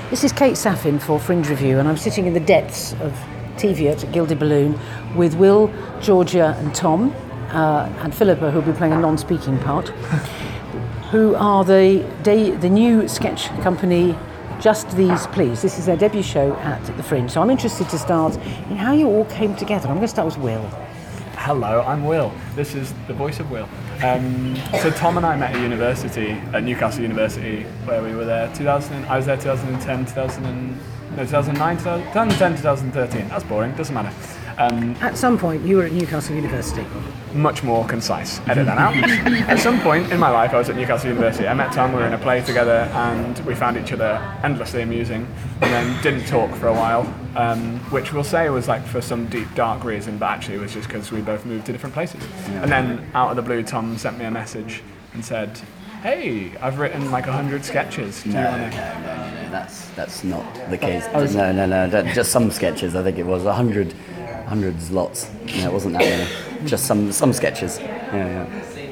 This is Kate Saffin for Fringe Review, and I'm sitting in the depths of Teviot at Gilded Balloon with Will, Georgia and Tom, and Philippa, who'll be playing a non-speaking part, who are the new sketch company Just These Please. This is their debut show at the Fringe. So I'm interested to start in how you all came together. I'm going to start with Will. Hello, I'm Will. This is the voice of Will. So Tom and I met at university, at Newcastle University, where we were there. I was there 2010, 2009, 2010, 2013. That's boring, doesn't matter. At some point, you were at Newcastle University. Much more concise. Edit that out. At some point in my life, I was at Newcastle University. I met Tom, we were in a play together, and we found each other endlessly amusing, and then didn't talk for a while, which we'll say was like for some deep, dark reason, but actually it was just because we both moved to different places. Yeah. And then, out of the blue, Tom sent me a message and said, "Hey, I've written like 100 sketches. Do you want to?" That's not the case. No. Just some sketches. I think it was 100. Hundreds, lots. Yeah, it wasn't that many. Just some sketches. Yeah.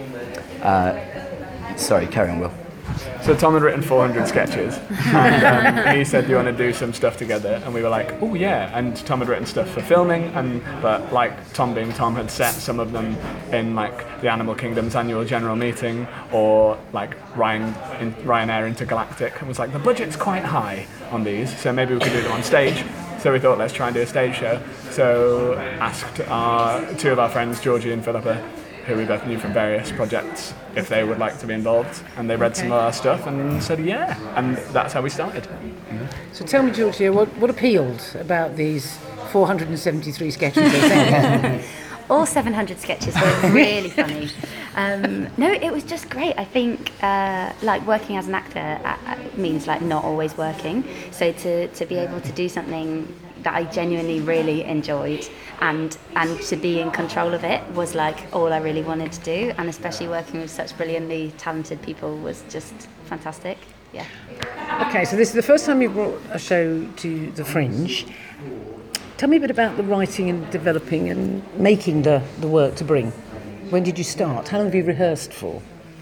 Sorry, carry on, Will. So Tom had written 400 sketches, and he said, "Do you want to do some stuff together?" And we were like, "Oh yeah!" And Tom had written stuff for filming, but like Tom being Tom, had set some of them in like the Animal Kingdom's annual general meeting, or like Ryanair Intergalactic, and was like, "The budget's quite high on these, so maybe we could do them on stage." So we thought, let's try and do a stage show. So asked two of our friends, Georgie and Philippa, who we both knew from various projects, if they would like to be involved. And they read some of our stuff and said yeah. And that's how we started. Mm-hmm. So tell me, Georgia, what appealed about these 473 sketches? All 700 sketches were really funny. No, it was just great. I think like working as an actor means like not always working. So to be able to do something that I genuinely really enjoyed and to be in control of it was like all I really wanted to do. And especially working with such brilliantly talented people was just fantastic. Yeah. Okay, so this is the first time you brought a show to the Fringe. Tell me a bit about the writing and developing and making the work to bring. When did you start? How long have you rehearsed for?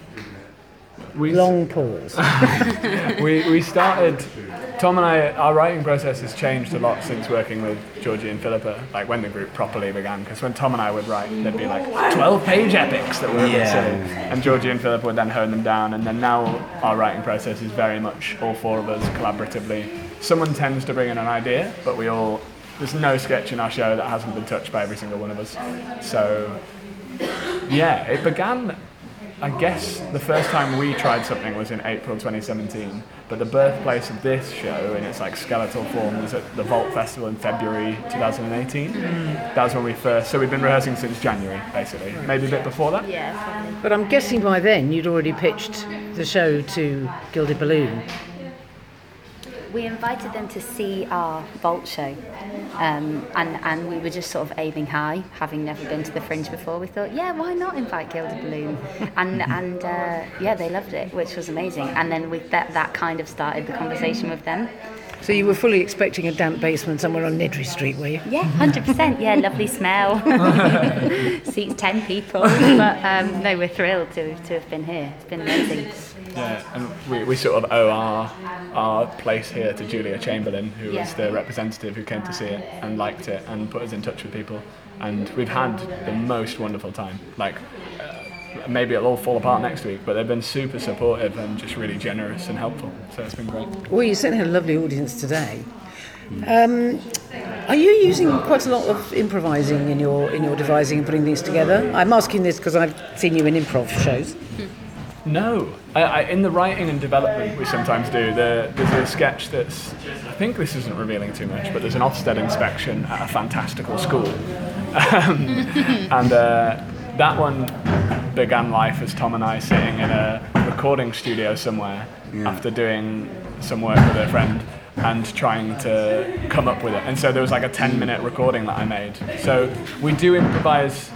Long pause. we started, Tom and I, our writing process has changed a lot since working with Georgie and Philippa, like when the group properly began, because when Tom and I would write, there'd be like 12-page epics that were silly, and Georgie and Philippa would then hone them down, and then now our writing process is very much all four of us collaboratively. Someone tends to bring in an idea, but there's no sketch in our show that hasn't been touched by every single one of us. So, yeah, it began, I guess, the first time we tried something was in April 2017, but the birthplace of this show in its like skeletal form was at the Vault Festival in February 2018. That was when so we've been rehearsing since January, basically. Maybe a bit before that? Yeah, probably. But I'm guessing by then you'd already pitched the show to Gilded Balloon. We invited them to see our Vault show, and we were just sort of aiming high, having never been to the Fringe before. We thought, yeah, why not invite Gilded Balloon? And they loved it, which was amazing. And then that kind of started the conversation with them. So you were fully expecting a damp basement somewhere on Nedry Street, were you? Yeah, 100%. Yeah, lovely smell. Seats 10 people. But no, we're thrilled to have been here. It's been amazing. Yeah, and we sort of owe our place here to Julia Chamberlain, who was the representative who came to see it and liked it and put us in touch with people. And we've had the most wonderful time. Like, maybe it'll all fall apart next week, but they've been super supportive and just really generous and helpful. So it's been great. Well, you certainly had a lovely audience today. Are you using quite a lot of improvising in your devising and putting things together? I'm asking this because I've seen you in improv shows. No. In the writing and development we sometimes do, there's a sketch that's, I think this isn't revealing too much, but there's an Ofsted inspection at a fantastical school. And that one began life as Tom and I sitting in a recording studio somewhere after doing some work with a friend and trying to come up with it. And so there was like a 10-minute recording that I made. So we do improvise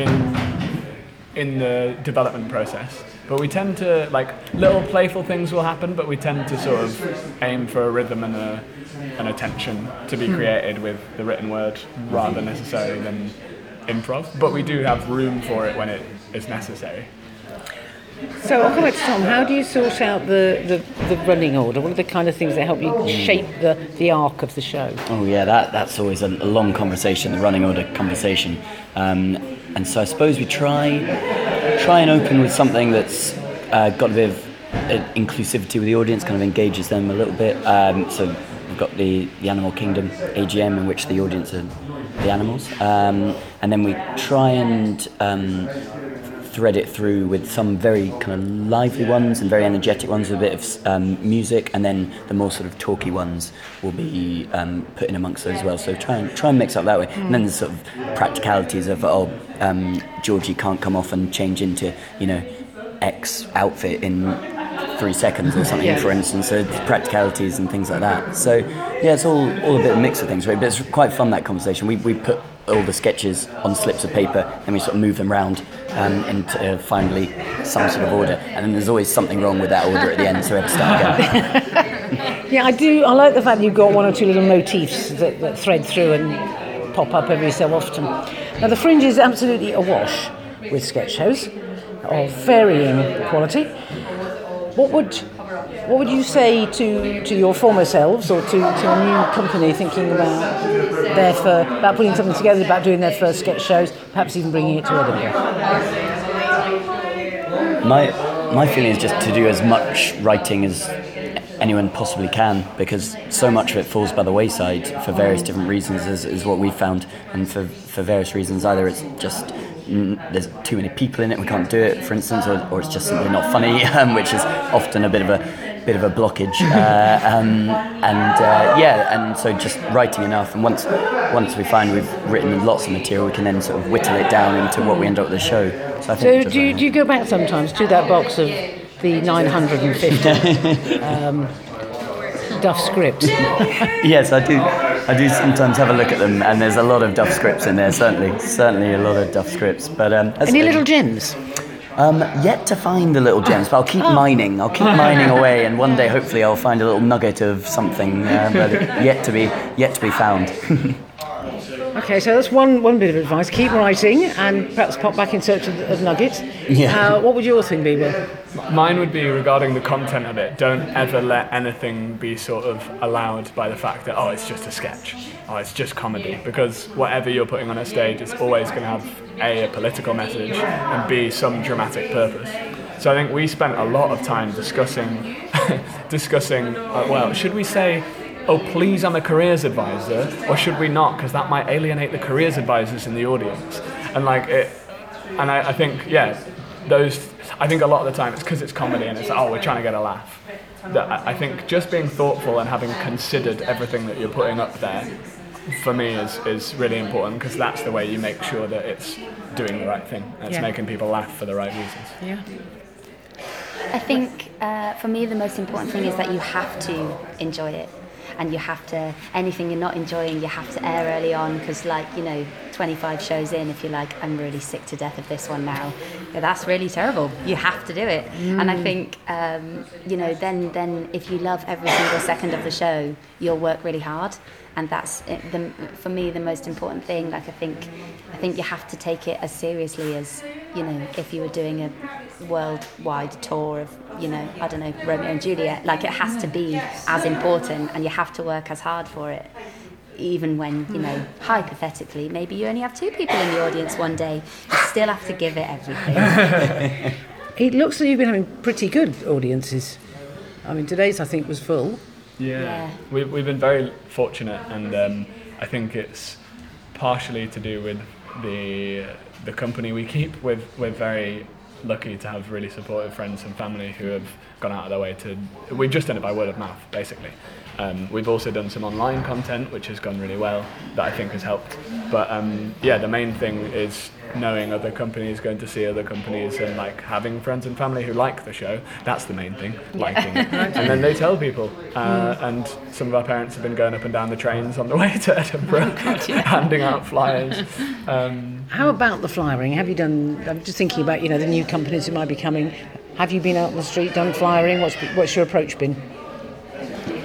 in the development process. But we tend to, like, little playful things will happen, but we tend to sort of aim for a rhythm and a tension to be created with the written word rather necessarily than improv. But we do have room for it when it is necessary. So I'll come back to Tom. How do you sort out the running order? What are the kind of things that help you shape the arc of the show? Oh yeah, that's always a long conversation, the running order conversation. And so I suppose we try and open with something that's got a bit of inclusivity with the audience, kind of engages them a little bit. So we've got the Animal Kingdom AGM, in which the audience are the animals, and then we try and thread it through with some very kind of lively ones and very energetic ones with a bit of music, and then the more sort of talky ones will be put in amongst those as well. So try and mix up that way. And then there's sort of practicalities of Georgie can't come off and change into X outfit in 3 seconds or something, for instance. So practicalities and things like that. So yeah, it's all a bit of a mix of things, right? But it's quite fun, that conversation. We put all the sketches on slips of paper and we sort of move them around into finally some sort of order, and then there's always something wrong with that order at the end, so we have to start again. Yeah, I like the fact you've got one or two little motifs that thread through and pop up every so often. Now the Fringe is absolutely awash with sketch shows of varying quality. What would you say to your former selves, or to a new company thinking about putting something together, about doing their first sketch shows, perhaps even bringing it to Edinburgh? My feeling is just to do as much writing as anyone possibly can, because so much of it falls by the wayside for various different reasons, is what we've found, and for various reasons. Either it's just there's too many people in it, we can't do it, for instance, or it's just simply not funny, which is often a bit of a blockage. And so just writing enough, and once we find we've written lots of material, we can then sort of whittle it down into what we end up with the show. So I think. So do you go back sometimes to that box of the 950 Duff scripts? Yes, I do. I do sometimes have a look at them, and there's a lot of Duff scripts in there. Certainly a lot of Duff scripts. But any little gems? Yet to find the little gems, but I'll keep mining. I'll keep mining away, and one day hopefully I'll find a little nugget of something, but yet to be found. Okay, so that's one bit of advice. Keep writing, and perhaps pop back in search of nuggets. Yeah. What would your thing be, Will? Mine would be regarding the content of it. Don't ever let anything be sort of allowed by the fact that, it's just a sketch, it's just comedy. Because whatever you're putting on a stage is always going to have a political message and B, some dramatic purpose. So I think we spent a lot of time discussing, should we say, please, I'm a careers advisor, or should we not? Because that might alienate the careers advisors in the audience. And I think, I think a lot of the time it's because it's comedy and it's we're trying to get a laugh. I think just being thoughtful and having considered everything that you're putting up there, for me, is really important, because that's the way you make sure that it's doing the right thing. It's making people laugh for the right reasons. Yeah. I think for me the most important thing is that you have to enjoy it. And you have to, anything you're not enjoying, you have to air early on, because 25 shows in, if you're like, I'm really sick to death of this one now, that's really terrible. You have to do it. And I think, then if you love every single second of the show, you'll work really hard. And that's, for me, the most important thing. I think you have to take it as seriously as, if you were doing a worldwide tour of, Romeo and Juliet. It has to be as important, and you have to work as hard for it. Even when, hypothetically, maybe you only have 2 people in the audience one day, you still have to give it everything. It looks like you've been having pretty good audiences. I mean, today's, I think, was full. Yeah. We've been very fortunate, and I think it's partially to do with the company we keep. We're very lucky to have really supportive friends and family who have gone out of their way we've just done it by word of mouth, basically. We've also done some online content, which has gone really well, that I think has helped. But the main thing is knowing other companies, going to see other companies, and having friends and family who like the show. That's the main thing, liking it. And then they tell people. And some of our parents have been going up and down the trains on the way to Edinburgh, handing out flyers. How about the flyering? Have you done? I'm just thinking about the new companies who might be coming. Have you been out on the street, done flyering? What's your approach been?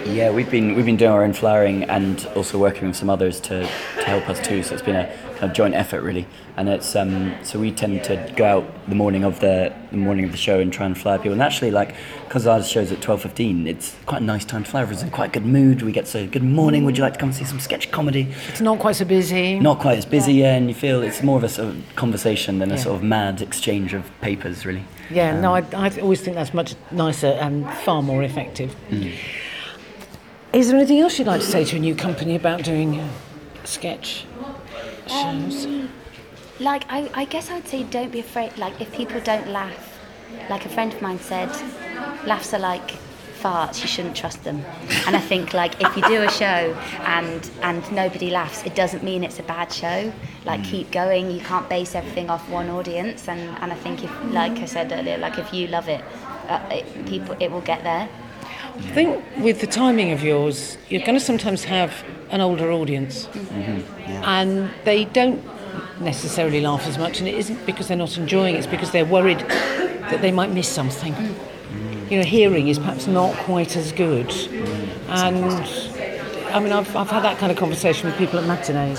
Yeah, we've been doing our own flowering and also working with some others to help us too. So it's been a kind of joint effort really. And it's so we tend to go out the morning of the show and try and flower people. And actually, like, because our show's at 12:15, it's quite a nice time to flower. Everyone's in quite a good mood. We get so good morning. Would you like to come and see some sketch comedy? It's not quite so busy. Not quite as busy, yeah. And you feel it's more of a sort of conversation than a sort of mad exchange of papers, really. Yeah, no, I always think that's much nicer and far more effective. Is there anything else you'd like to say to a new company about doing sketch shows? Like, I guess I would say don't be afraid. Like, if people don't laugh, like a friend of mine said, laughs are like farts, you shouldn't trust them. And I think, like, if you do a show and nobody laughs, it doesn't mean it's a bad show. Like, keep going. You can't base everything off one audience. And I think, if, like I said earlier, like, if you love it, it will get there. I think with the timing of yours, you're going to sometimes have an older audience, and they don't necessarily laugh as much, and it isn't because they're not enjoying it, it's because they're worried that they might miss something. You know, hearing is perhaps not quite as good, and I mean, I've had that kind of conversation with people at matinees.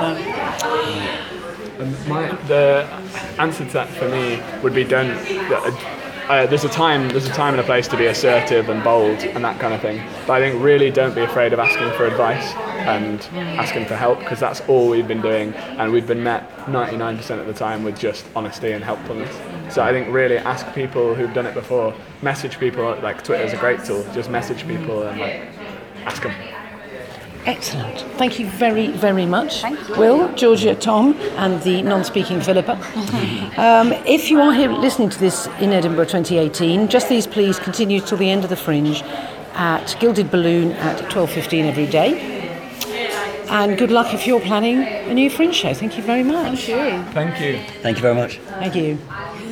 The answer to that for me would be don't. There's a time and a place to be assertive and bold and that kind of thing. But I think really don't be afraid of asking for advice and asking for help, because that's all we've been doing, and we've been met 99% of the time with just honesty and helpfulness. So I think really ask people who've done it before, message people. Like, Twitter's a great tool. Just message people and ask them. Excellent. Thank you very, very much. Thank you. Will, Georgia, Tom, and the non-speaking Philippa. If you are here listening to this in Edinburgh 2018, just these please continue till the end of the Fringe at Gilded Balloon at 12:15 every day. And good luck if you're planning a new Fringe show. Thank you very much. Thank you. Thank you. Thank you very much. Thank you.